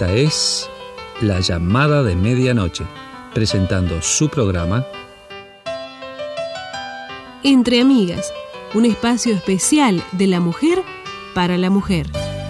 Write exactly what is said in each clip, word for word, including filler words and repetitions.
Esta es La Llamada de Medianoche, presentando su programa Entre Amigas, un espacio especial de la mujer para la mujer.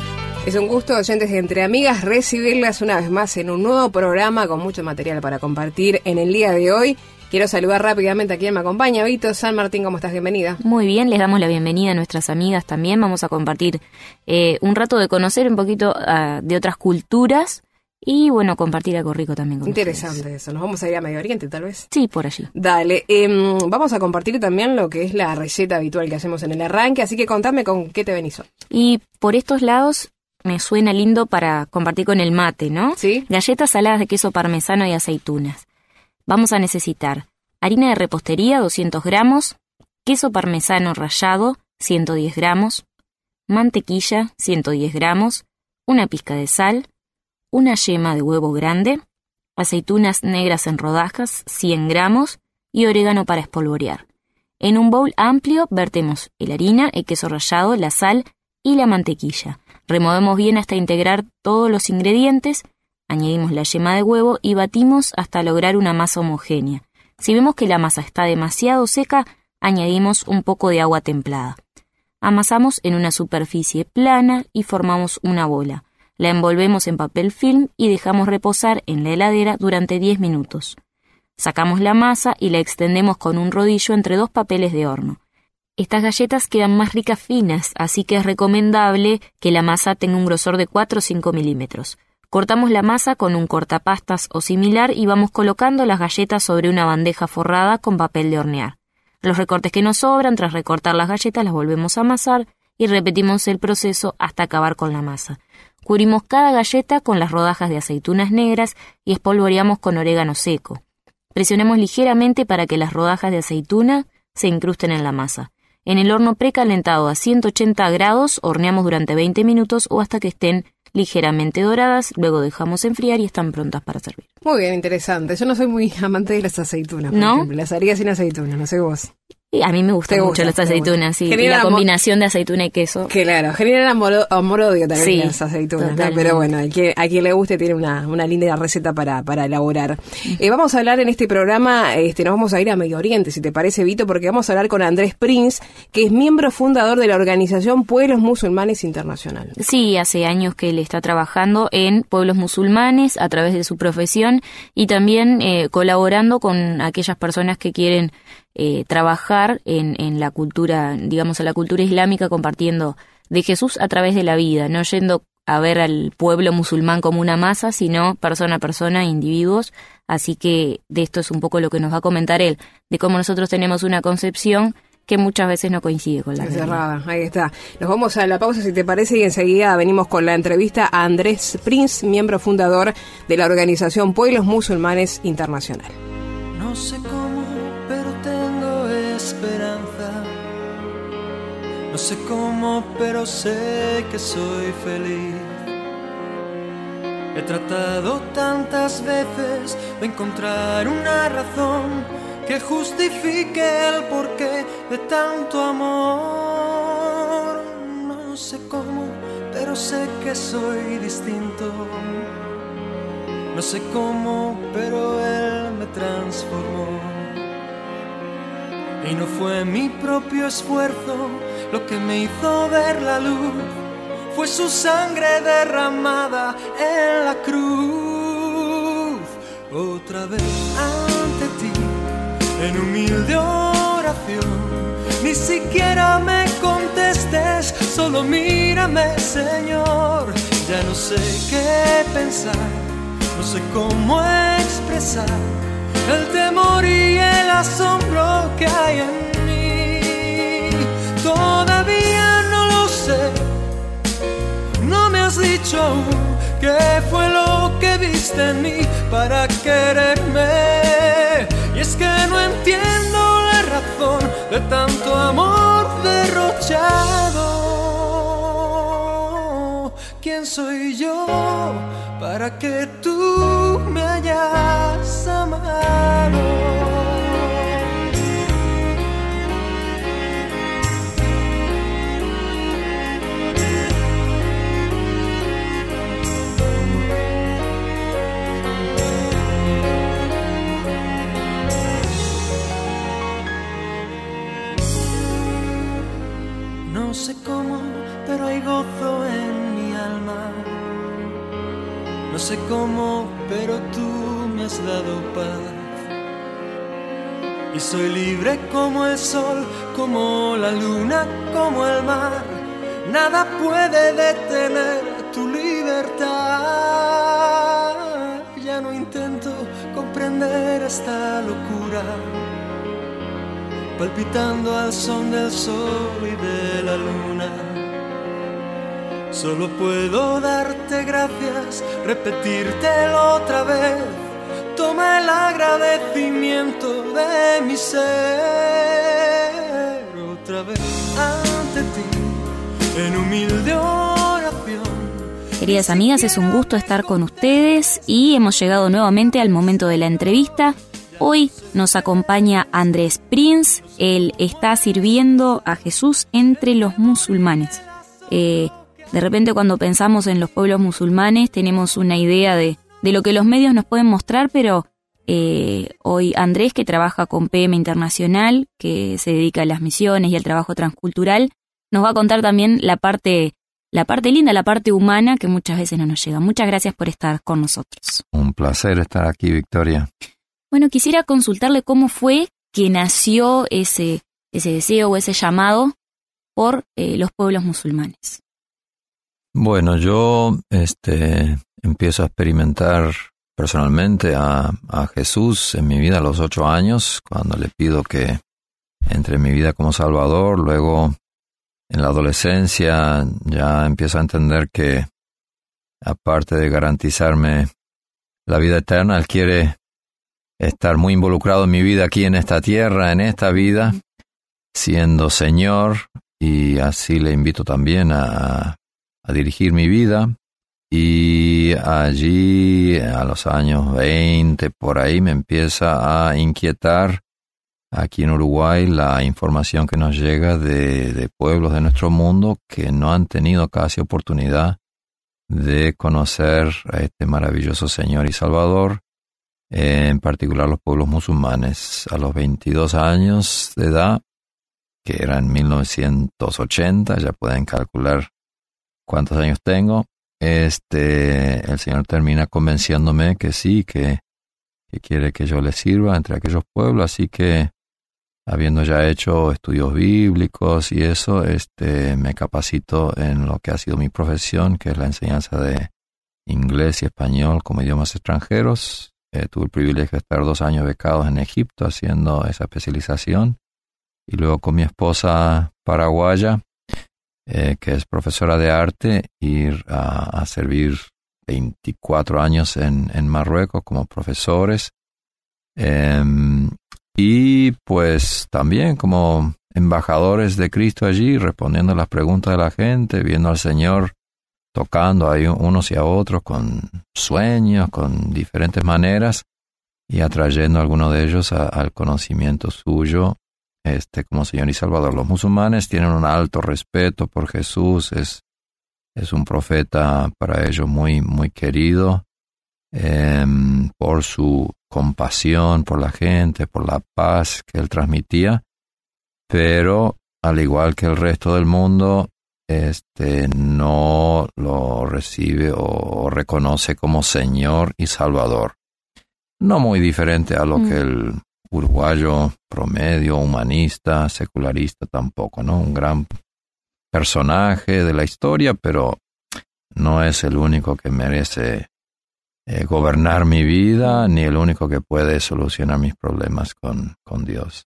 Es un gusto, oyentes de Entre Amigas, recibirlas una vez más en un nuevo programa con mucho material para compartir en el día de hoy. Quiero saludar rápidamente a quien me acompaña. Vito San Martín, ¿cómo estás? Bienvenida. Muy bien, les damos la bienvenida a nuestras amigas también. Vamos a compartir eh, un rato de conocer un poquito uh, de otras culturas y, bueno, compartir algo rico también con Interesante ustedes. Eso. ¿Nos vamos a ir a Medio Oriente, tal vez? Sí, por allí. Dale. Eh, vamos a compartir también lo que es la receta habitual que hacemos en el arranque, así que contame con qué te venís hoy. Y por estos lados me suena lindo para compartir con el mate, ¿no? Sí. Galletas saladas de queso parmesano y aceitunas. Vamos a necesitar harina de repostería, doscientos gramos, queso parmesano rallado, ciento diez gramos, mantequilla, ciento diez gramos, una pizca de sal, una yema de huevo grande, aceitunas negras en rodajas, cien gramos, y orégano para espolvorear. En un bowl amplio vertemos la harina, el queso rallado, la sal y la mantequilla. Removemos bien hasta integrar todos los ingredientes, añadimos la yema de huevo y batimos hasta lograr una masa homogénea. Si vemos que la masa está demasiado seca, añadimos un poco de agua templada. Amasamos en una superficie plana y formamos una bola. La envolvemos en papel film y dejamos reposar en la heladera durante diez minutos. Sacamos la masa y la extendemos con un rodillo entre dos papeles de horno. Estas galletas quedan más ricas finas, así que es recomendable que la masa tenga un grosor de cuatro o cinco milímetros. Cortamos la masa con un cortapastas o similar y vamos colocando las galletas sobre una bandeja forrada con papel de hornear. Los recortes que nos sobran, tras recortar las galletas, las volvemos a amasar y repetimos el proceso hasta acabar con la masa. Cubrimos cada galleta con las rodajas de aceitunas negras y espolvoreamos con orégano seco. Presionemos ligeramente para que las rodajas de aceituna se incrusten en la masa. En el horno precalentado a ciento ochenta grados horneamos durante veinte minutos o hasta que estén ligeramente doradas, luego dejamos enfriar y están prontas para servir. Muy bien, interesante. Yo no soy muy amante de las aceitunas, por ¿No? ejemplo. Las haría sin aceitunas, no sé vos. Y a mí me gustan mucho gusta, las aceitunas, sí, y Genera la amor... combinación de aceituna y queso. Claro, generan amor, amor-odio también Sí, las aceitunas, ¿no? totalmente. Pero bueno, a quien, a quien le guste tiene una, una linda receta para, para elaborar. Eh, vamos a hablar en este programa, este, nos vamos a ir a Medio Oriente, si te parece, Vito, porque vamos a hablar con Andrés Prince, que es miembro fundador de la organización Pueblos Musulmanes Internacional. Sí, hace años que él está trabajando en pueblos musulmanes a través de su profesión y también eh, colaborando con aquellas personas que quieren eh, trabajar en, en la cultura, digamos, a la cultura islámica, compartiendo de Jesús a través de la vida, no yendo a ver al pueblo musulmán como una masa, sino persona a persona, individuos. Así que de esto es un poco lo que nos va a comentar él, de cómo nosotros tenemos una concepción que muchas veces no coincide con la realidad. Cerrada, ahí está. Nos vamos a la pausa, si te parece, y enseguida venimos con la entrevista a Andrés Prince, miembro fundador de la organización Pueblos Musulmanes Internacional. No sé cómo, pero tengo esperanza. No sé cómo, pero sé que soy feliz. He tratado tantas veces de encontrar una razón que justifique el porqué de tanto amor. No sé cómo, pero sé que soy distinto. No sé cómo, pero él me transformó. Y no fue mi propio esfuerzo lo que me hizo ver la luz. Fue su sangre derramada en la cruz. Otra vez ante ti, en humilde oración. Ni siquiera me contestes, solo mírame, Señor. Ya no sé qué pensar, no sé cómo expresar el temor y el asombro que hay en mí. Todavía no lo sé, no me has dicho aún qué fue lo que viste en mí para quererme. Y es que no entiendo la razón de tanto amor derrochado. ¿Quién soy yo para que tú me hayas amado? sé cómo, pero tú me has dado paz. Y soy libre como el sol, como la luna, como el mar. Nada puede detener tu libertad. Ya no intento comprender esta locura, palpitando al son del sol y de la luna. Solo puedo darte gracias, repetírtelo otra vez. Toma el agradecimiento de mi ser otra vez ante ti, en humilde oración. Queridas amigas, es un gusto estar con ustedes y hemos llegado nuevamente al momento de la entrevista. Hoy nos acompaña Andrés Prince. Él está sirviendo a Jesús entre los musulmanes. Eh, de repente, cuando pensamos en los pueblos musulmanes, tenemos una idea de, de lo que los medios nos pueden mostrar, pero eh, hoy Andrés, que trabaja con P M Internacional, que se dedica a las misiones y al trabajo transcultural, nos va a contar también la parte, la parte linda, la parte humana que muchas veces no nos llega. Muchas gracias por estar con nosotros. Un placer estar aquí, Victoria. Bueno, quisiera consultarle cómo fue que nació ese, ese deseo o ese llamado por eh, los pueblos musulmanes. Bueno, yo este, empiezo a experimentar personalmente a, a Jesús en mi vida a los ocho años, cuando le pido que entre en mi vida como Salvador. Luego, en la adolescencia, ya empiezo a entender que, aparte de garantizarme la vida eterna, Él quiere estar muy involucrado en mi vida aquí en esta tierra, en esta vida, siendo Señor, y así le invito también a, a dirigir mi vida. Y allí, a los años veinte, por ahí, me empieza a inquietar aquí en Uruguay la información que nos llega de, de pueblos de nuestro mundo que no han tenido casi oportunidad de conocer a este maravilloso Señor y Salvador, en particular los pueblos musulmanes. A los veintidós años de edad, que era en mil novecientos ochenta, ya pueden calcular cuántos años tengo, este, el Señor termina convenciéndome que sí, que, que quiere que yo le sirva entre aquellos pueblos. Así que, habiendo ya hecho estudios bíblicos y eso, este, me capacito en lo que ha sido mi profesión, que es la enseñanza de inglés y español como idiomas extranjeros. Eh, tuve el privilegio de estar dos años becados en Egipto haciendo esa especialización. Y luego con mi esposa paraguaya, eh, que es profesora de arte, ir a, a servir veinticuatro años en, en Marruecos como profesores. Eh, y pues también como embajadores de Cristo allí, respondiendo a las preguntas de la gente, viendo al Señor tocando a unos y a otros con sueños, con diferentes maneras, y atrayendo a algunos de ellos a, al conocimiento suyo este, como Señor y Salvador. Los musulmanes tienen un alto respeto por Jesús, es, es un profeta para ellos muy, muy querido, eh, por su compasión por la gente, por la paz que él transmitía, pero al igual que el resto del mundo, este no lo recibe o reconoce como Señor y Salvador. No muy diferente a lo mm. que el uruguayo promedio, humanista, secularista tampoco, ¿no? Un gran personaje de la historia, pero no es el único que merece eh, gobernar mi vida, ni el único que puede solucionar mis problemas con, con Dios.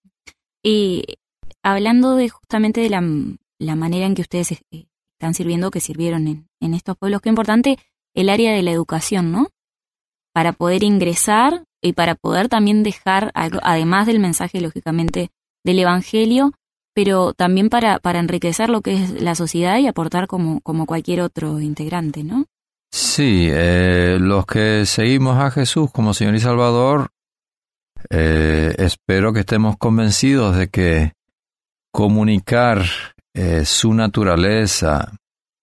Y hablando de justamente de la, la manera en que ustedes están sirviendo, que sirvieron en, en estos pueblos, qué importante el área de la educación, ¿no? Para poder ingresar y para poder también dejar algo, además del mensaje, lógicamente, del Evangelio, pero también para, para enriquecer lo que es la sociedad y aportar como, como cualquier otro integrante, ¿no? Sí, eh, los que seguimos a Jesús como Señor y Salvador, eh, espero que estemos convencidos de que comunicar eh, su naturaleza,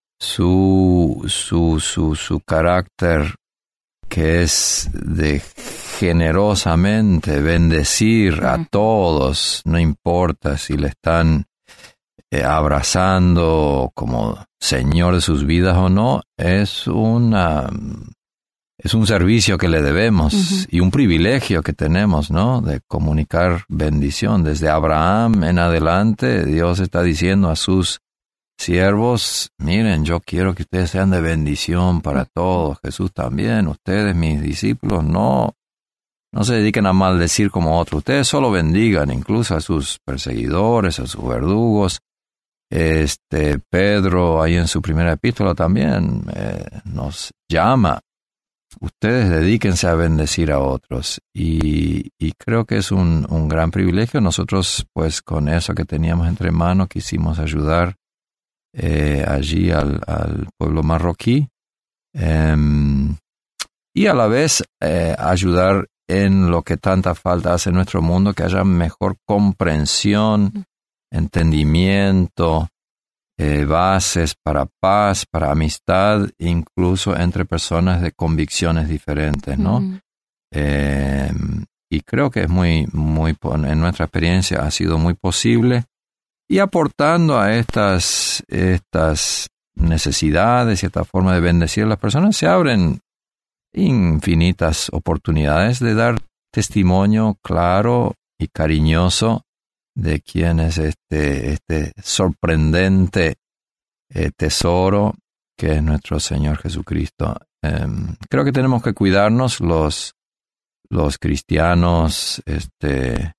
su, su, su, su carácter, que es de generosamente bendecir a todos, no importa si le están eh, abrazando como Señor de sus vidas o no, es una es un servicio que le debemos Uh-huh. y un privilegio que tenemos, ¿no? De comunicar bendición. Desde Abraham en adelante, Dios está diciendo a sus siervos, miren, yo quiero que ustedes sean de bendición para todos. Jesús también, ustedes, mis discípulos, no, no se dediquen a maldecir como otros. Ustedes solo bendigan, incluso a sus perseguidores, a sus verdugos. Este Pedro, ahí en su primera epístola también, eh, nos llama. Ustedes dedíquense a bendecir a otros. Y, y creo que es un, un gran privilegio. Nosotros, pues, con eso que teníamos entre manos, quisimos ayudar eh, allí al, al pueblo marroquí. Eh, y a la vez eh, ayudar en lo que tanta falta hace en nuestro mundo, que haya mejor comprensión, entendimiento, eh, bases para paz, para amistad, incluso entre personas de convicciones diferentes, ¿no? Uh-huh. Eh, y creo que es muy, muy, en nuestra experiencia ha sido muy posible, y aportando a estas, estas necesidades y esta forma de bendecir a las personas, se abren infinitas oportunidades de dar testimonio claro y cariñoso de quién es este, este sorprendente eh, tesoro que es nuestro Señor Jesucristo. Eh, creo que tenemos que cuidarnos los, los cristianos este,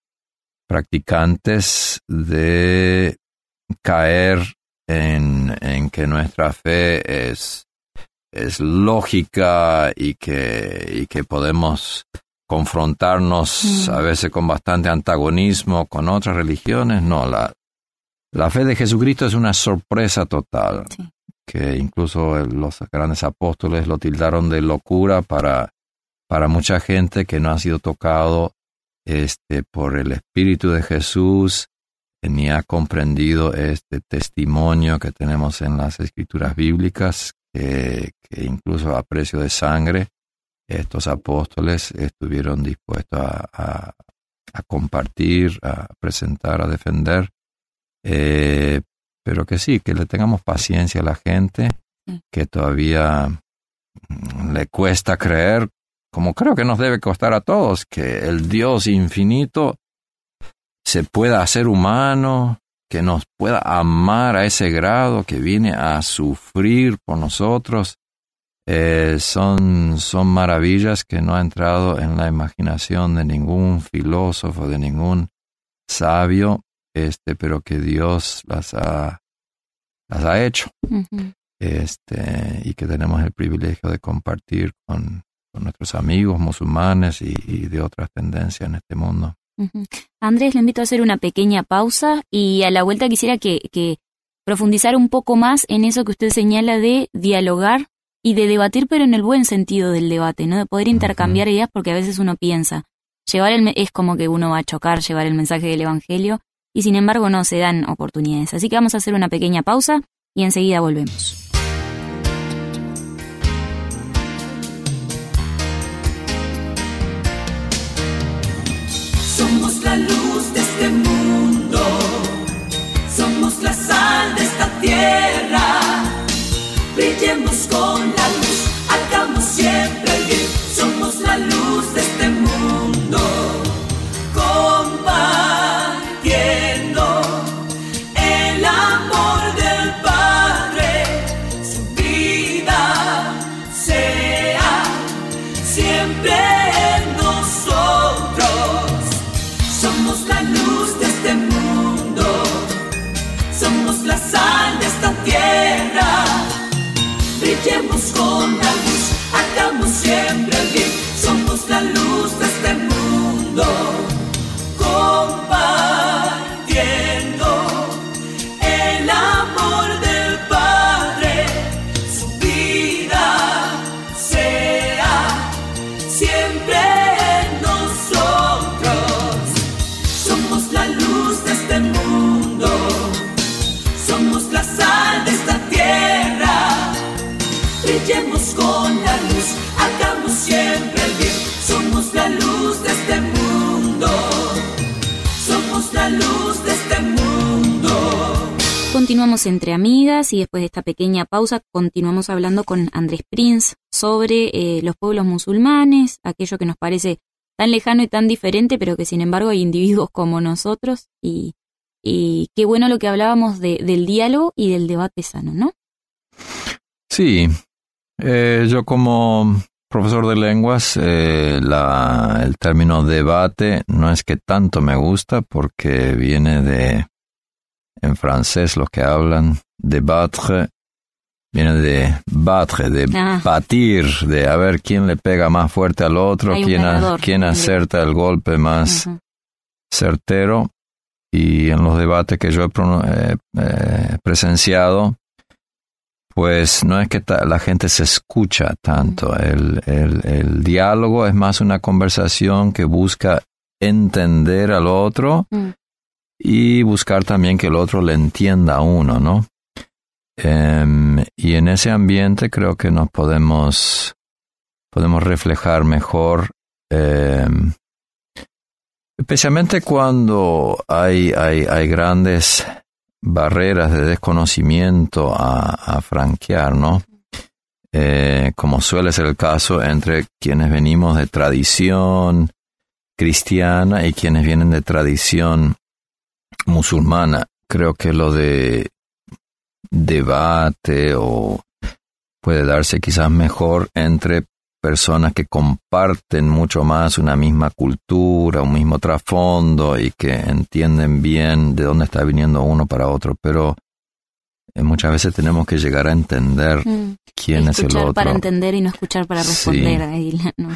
practicantes de caer en, en que nuestra fe es, es lógica y que, y que podemos confrontarnos mm. a veces con bastante antagonismo con otras religiones. No, la, la fe de Jesucristo es una sorpresa total, sí. que incluso los grandes apóstoles lo tildaron de locura para, para mucha gente que no ha sido tocado este, por el Espíritu de Jesús, ni ha comprendido este testimonio que tenemos en las Escrituras bíblicas, que, que incluso a precio de sangre estos apóstoles estuvieron dispuestos a, a, a compartir, a presentar, a defender, eh, pero que sí, que le tengamos paciencia a la gente que todavía le cuesta creer, como creo que nos debe costar a todos, que el Dios infinito se pueda hacer humano, que nos pueda amar a ese grado, que viene a sufrir por nosotros. Eh, son, son maravillas que no ha entrado en la imaginación de ningún filósofo, de ningún sabio, este, pero que Dios las ha, las ha hecho. Uh-huh. Este, y que tenemos el privilegio de compartir con, con nuestros amigos musulmanes y, y de otras tendencias en este mundo. Uh-huh. Andrés, le invito a hacer una pequeña pausa y a la vuelta quisiera que, que profundizar un poco más en eso que usted señala de dialogar y de debatir, pero en el buen sentido del debate, ¿no? De poder intercambiar uh-huh. ideas, porque a veces uno piensa, llevar el es como que uno va a chocar, llevar el mensaje del Evangelio, y sin embargo no se dan oportunidades. Así que vamos a hacer una pequeña pausa y enseguida volvemos. Somos la luz de este mundo, somos la sal de esta tierra. Brillemos con la luz, hagamos siempre el bien. Somos la luz de este mundo, compartiendo el amor del Padre. Su vida sea siempre en nosotros. Somos la luz de este mundo, somos la sal de esta tierra. Brillemos con la luz, hagamos siempre el bien. Somos la luz de este mundo, compartiendo el amor del Padre. Su vida sea siempre en nosotros. Somos la luz de este mundo, somos la sal de esta tierra. Brillemos con la luz, hagamos siempre el bien. Somos la luz de este mundo, somos la luz de este mundo. continuamos entre amigas y después de esta pequeña pausa continuamos hablando con Andrés Prinz sobre eh, los pueblos musulmanes, aquello que nos parece tan lejano y tan diferente, pero que sin embargo hay individuos como nosotros y, y qué bueno lo que hablábamos de, del diálogo y del debate sano, ¿no? Sí, eh, yo como profesor de lenguas, eh, la, el término debate no es que tanto me gusta porque viene de, en francés los que hablan, débattre, viene de battre, de ah. batir, de a ver quién le pega más fuerte al otro, quién, a, quién acerta el golpe más uh-huh. certero. Y en los debates que yo he eh, eh, presenciado, pues no es que ta- la gente se escucha tanto. El, el, el diálogo es más una conversación que busca entender al otro mm. y buscar también que el otro le entienda a uno, ¿no? Um, y en ese ambiente creo que nos podemos, podemos reflejar mejor, um, especialmente cuando hay, hay, hay grandes barreras de desconocimiento a, a franquear, ¿no? Eh, como suele ser el caso entre quienes venimos de tradición cristiana y quienes vienen de tradición musulmana. Creo que lo de debate o puede darse quizás mejor entre personas que comparten mucho más una misma cultura, un mismo trasfondo y que entienden bien de dónde está viniendo uno para otro, pero eh, muchas veces tenemos que llegar a entender mm. quién es el otro. Escuchar para entender y no escuchar para responder. Sí. Ahí, no.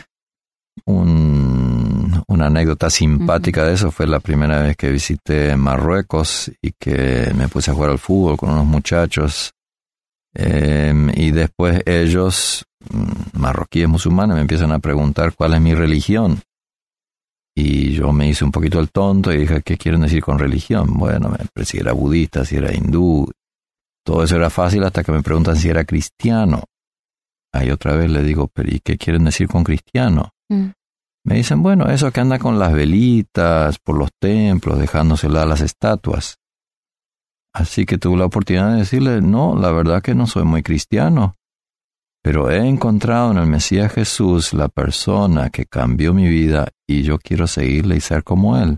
Un, una anécdota simpática uh-huh. de eso fue la primera vez que visité Marruecos y que me puse a jugar al fútbol con unos muchachos eh, y después ellos, marroquíes musulmanes, me empiezan a preguntar cuál es mi religión. Y yo me hice un poquito el tonto y dije, ¿qué quieren decir con religión? Bueno, me, si era budista, si era hindú, todo eso era fácil hasta que me preguntan si era cristiano. Ahí otra vez le digo, ¿pero y qué quieren decir con cristiano? Mm. Me dicen, bueno, eso que anda con las velitas por los templos, dejándoselas a las estatuas. Así que tuve la oportunidad de decirle, no, la verdad que no soy muy cristiano, pero he encontrado en el Mesías Jesús la persona que cambió mi vida y yo quiero seguirle y ser como él.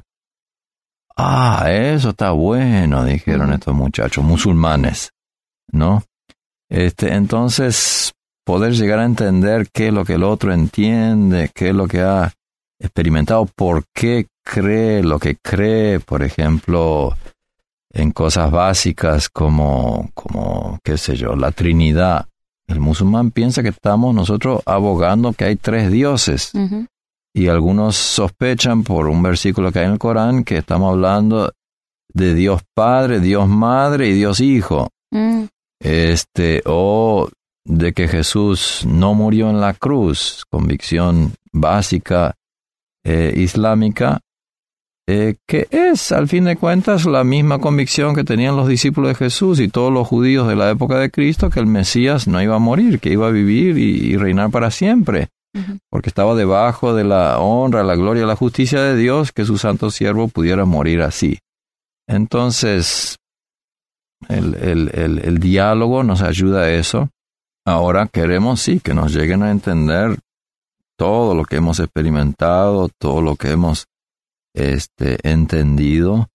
Ah, eso está bueno, dijeron estos muchachos musulmanes, ¿no? Este, entonces, poder llegar a entender qué es lo que el otro entiende, qué es lo que ha experimentado, por qué cree lo que cree, por ejemplo, en cosas básicas como, como, qué sé yo, la Trinidad. El musulmán piensa que estamos nosotros abogando que hay tres dioses. Uh-huh. Y algunos sospechan por un versículo que hay en el Corán que estamos hablando de Dios Padre, Dios Madre y Dios Hijo. Uh-huh. Este, o de que Jesús no murió en la cruz, convicción básica eh, islámica, eh, que es, al fin de cuentas, la misma convicción que tenían los discípulos de Jesús y todos los judíos de la época de Cristo, que el Mesías no iba a morir, que iba a vivir y, y reinar para siempre, uh-huh. porque estaba debajo de la honra, la gloria, la justicia de Dios, que su santo siervo pudiera morir así. Entonces, el, el, el, el diálogo nos ayuda a eso. Ahora queremos, sí, que nos lleguen a entender todo lo que hemos experimentado, todo lo que hemos este, entendido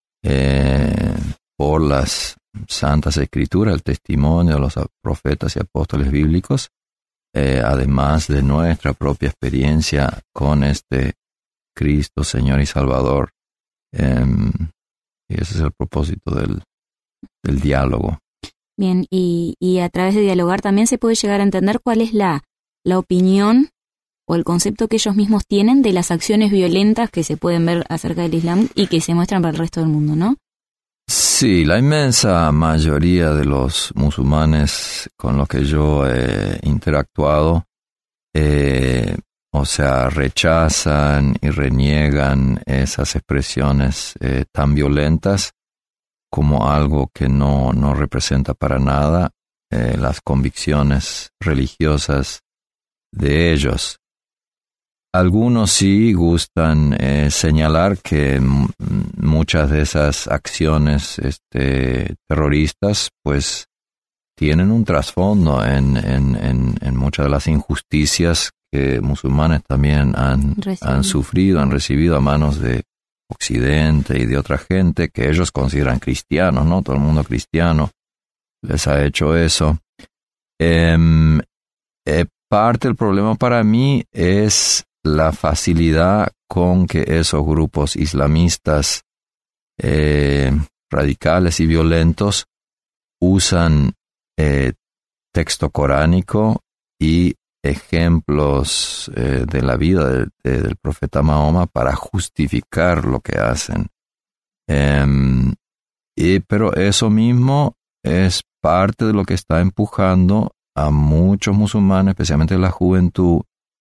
eh, por las Santas Escrituras, el testimonio de los profetas y apóstoles bíblicos, eh, además de nuestra propia experiencia con este Cristo, Señor y Salvador. Eh, y ese es el propósito del, del diálogo. Bien, y, y a través de dialogar también se puede llegar a entender cuál es la, la opinión o el concepto que ellos mismos tienen de las acciones violentas que se pueden ver acerca del Islam y que se muestran para el resto del mundo, ¿no? Sí, la inmensa mayoría de los musulmanes con los que yo he interactuado, eh, o sea, rechazan y reniegan esas expresiones eh, tan violentas como algo que no, no representa para nada eh, las convicciones religiosas de ellos. algunos sí gustan eh, señalar que m- muchas de esas acciones este, terroristas pues tienen un trasfondo en, en, en, en muchas de las injusticias que musulmanes también han, han sufrido, han recibido a manos de Occidente y de otra gente que ellos consideran cristianos, ¿no? Todo el mundo cristiano les ha hecho eso. Eh, eh, parte del problema para mí es la facilidad con que esos grupos islamistas eh, radicales y violentos usan eh, texto coránico y ejemplos eh, de la vida de, de, del profeta Mahoma para justificar lo que hacen. Eh, y, pero eso mismo es parte de lo que está empujando a muchos musulmanes, especialmente la juventud,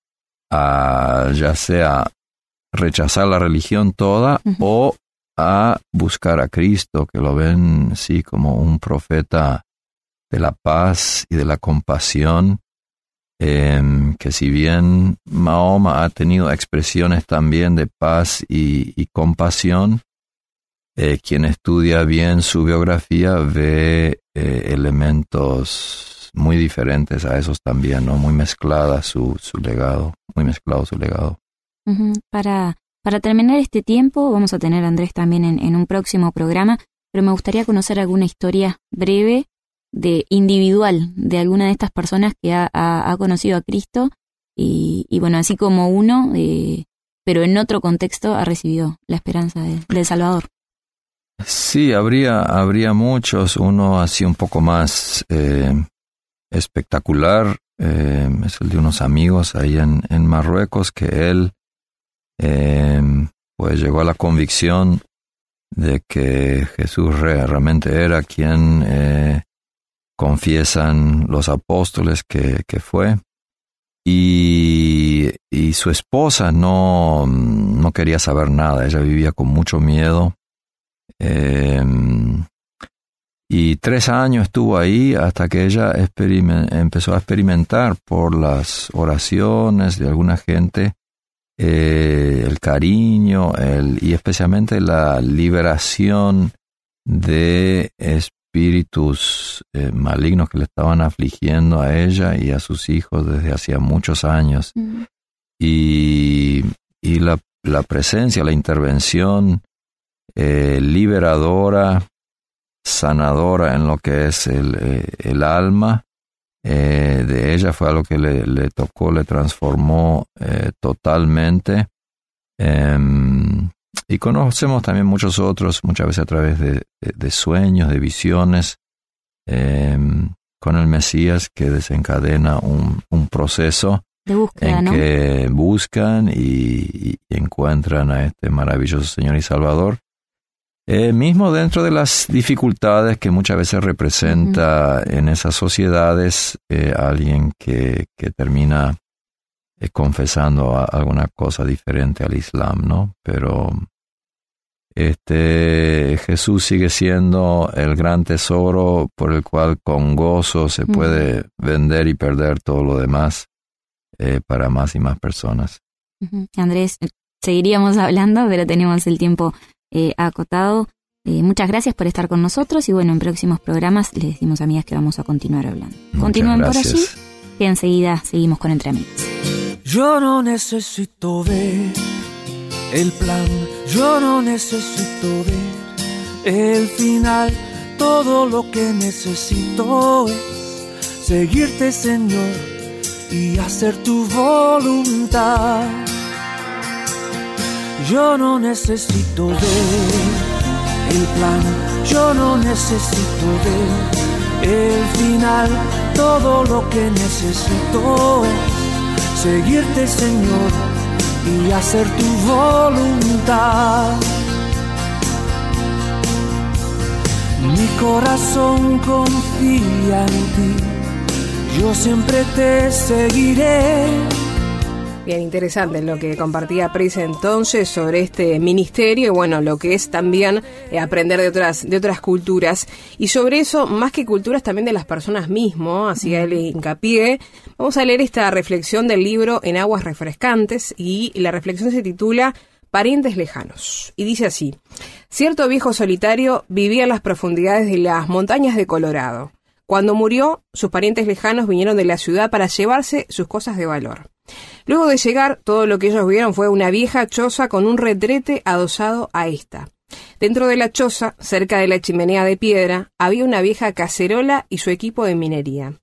a ya sea rechazar la religión toda uh-huh. o a buscar a Cristo, que lo ven sí como un profeta de la paz y de la compasión, eh, que si bien Mahoma ha tenido expresiones también de paz y, y compasión, eh, quien estudia bien su biografía ve eh, elementos muy diferentes a esos también, ¿no? Muy mezclada su, su legado, muy mezclado su legado. Uh-huh. Para, para terminar este tiempo, vamos a tener a Andrés también en, en un próximo programa, pero me gustaría conocer alguna historia breve, de individual, de alguna de estas personas que ha, ha, ha conocido a Cristo y, y bueno, así como uno, eh, pero en otro contexto ha recibido la esperanza de, del Salvador. Sí, habría, habría muchos, uno así un poco más eh, espectacular, eh, es el de unos amigos ahí en, en Marruecos, que él eh, pues llegó a la convicción de que Jesús realmente era quien eh, confiesan los apóstoles que, que fue, y, y su esposa no, no quería saber nada, ella vivía con mucho miedo. Eh, y tres años estuvo ahí hasta que ella experiment- empezó a experimentar por las oraciones de alguna gente eh, el cariño el, y especialmente la liberación de espíritus eh, malignos que le estaban afligiendo a ella y a sus hijos desde hacía muchos años. Mm. Y, y la, la presencia, la intervención Eh, liberadora, sanadora en lo que es el, eh, el alma eh, de ella fue algo que le, le tocó, le transformó eh, totalmente. Eh, y conocemos también muchos otros, muchas veces a través de, de, de sueños, de visiones, eh, con el Mesías, que desencadena un, un proceso de búsqueda, en ¿no? que buscan y, y encuentran a este maravilloso Señor y Salvador. Eh, mismo dentro de las dificultades que muchas veces representa uh-huh. en esas sociedades, eh, alguien que, que termina eh, confesando a, alguna cosa diferente al Islam, ¿no? Pero este Jesús sigue siendo el gran tesoro por el cual con gozo se uh-huh. puede vender y perder todo lo demás eh, para más y más personas. Uh-huh. Andrés, seguiríamos hablando, pero tenemos el tiempo Eh, acotado. Eh, muchas gracias por estar con nosotros y bueno, en próximos programas les decimos, amigas, que vamos a continuar hablando. Muchas Continúen gracias. por allí, que enseguida seguimos con Entre Amigos. Yo no necesito ver el plan, yo no necesito ver el final, todo lo que necesito es seguirte, Señor, y hacer tu voluntad. Yo no necesito ver el plan, yo no necesito ver el final, todo lo que necesito es seguirte, Señor, y hacer tu voluntad. Mi corazón confía en ti, yo siempre te seguiré. Bien, interesante lo que compartía Pris entonces sobre este ministerio y bueno, lo que es también eh, aprender de otras de otras culturas. Y sobre eso, más que culturas, también de las personas mismos, así él hincapié. Vamos a leer esta reflexión del libro En aguas refrescantes y la reflexión se titula Parientes lejanos. Y dice así: cierto viejo solitario vivía en las profundidades de las montañas de Colorado. Cuando murió, sus parientes lejanos vinieron de la ciudad para llevarse sus cosas de valor. Luego de llegar, todo lo que ellos vieron fue una vieja choza con un retrete adosado a esta. Dentro de la choza, cerca de la chimenea de piedra, había una vieja cacerola y su equipo de minería.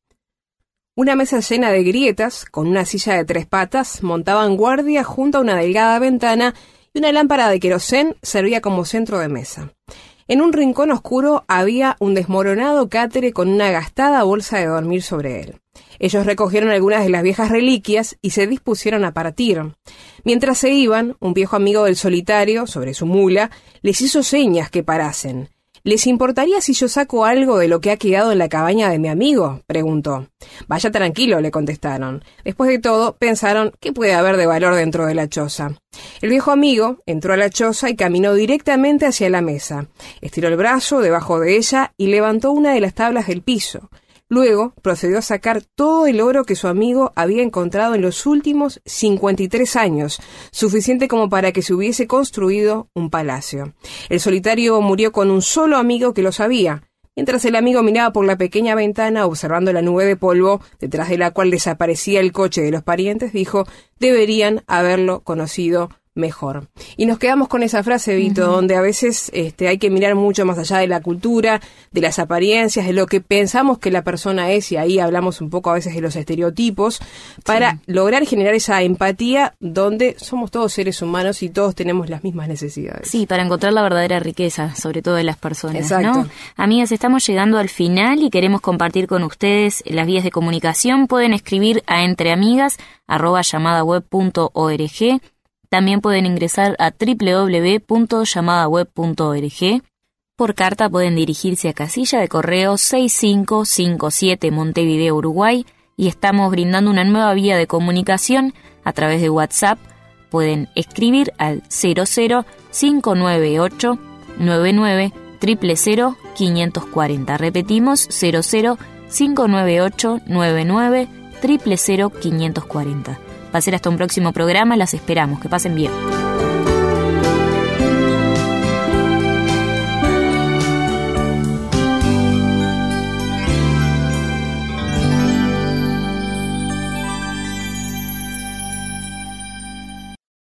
Una mesa llena de grietas, con una silla de tres patas, montaban guardia junto a una delgada ventana y una lámpara de querosén servía como centro de mesa. En un rincón oscuro había un desmoronado cátere con una gastada bolsa de dormir sobre él. Ellos recogieron algunas de las viejas reliquias y se dispusieron a partir. Mientras se iban, un viejo amigo del solitario, sobre su mula, les hizo señas que parasen. ¿Les importaría si yo saco algo de lo que ha quedado en la cabaña de mi amigo?, preguntó. Vaya tranquilo, le contestaron. Después de todo, pensaron, ¿qué puede haber de valor dentro de la choza? El viejo amigo entró a la choza y caminó directamente hacia la mesa. Estiró el brazo debajo de ella y levantó una de las tablas del piso. Luego procedió a sacar todo el oro que su amigo había encontrado en los últimos cincuenta y tres años, suficiente como para que se hubiese construido un palacio. El solitario murió con un solo amigo que lo sabía. Mientras el amigo miraba por la pequeña ventana observando la nube de polvo, detrás de la cual desaparecía el coche de los parientes, dijo, deberían haberlo conocido mejor. Y nos quedamos con esa frase, Vito, uh-huh. donde a veces este, hay que mirar mucho más allá de la cultura, de las apariencias, de lo que pensamos que la persona es, y ahí hablamos un poco a veces de los estereotipos, para sí. lograr generar esa empatía donde somos todos seres humanos y todos tenemos las mismas necesidades. Sí, para encontrar la verdadera riqueza, sobre todo de las personas. Exacto. ¿No? Amigas, estamos llegando al final y queremos compartir con ustedes las vías de comunicación. Pueden escribir a entreamigas arroba llamadaweb punto org. También pueden ingresar a doble u doble u doble u punto llamadaweb punto org. Por carta pueden dirigirse a casilla de correo seis cinco cinco siete Montevideo, Uruguay, y estamos brindando una nueva vía de comunicación a través de WhatsApp. Pueden escribir al cero cero cinco nueve ocho nueve nueve cero cero cero quinientos cuarenta. Repetimos, cero cero cinco nueve ocho nueve nueve cero cero cero quinientos cuarenta. Va a ser hasta un próximo programa, las esperamos, que pasen bien.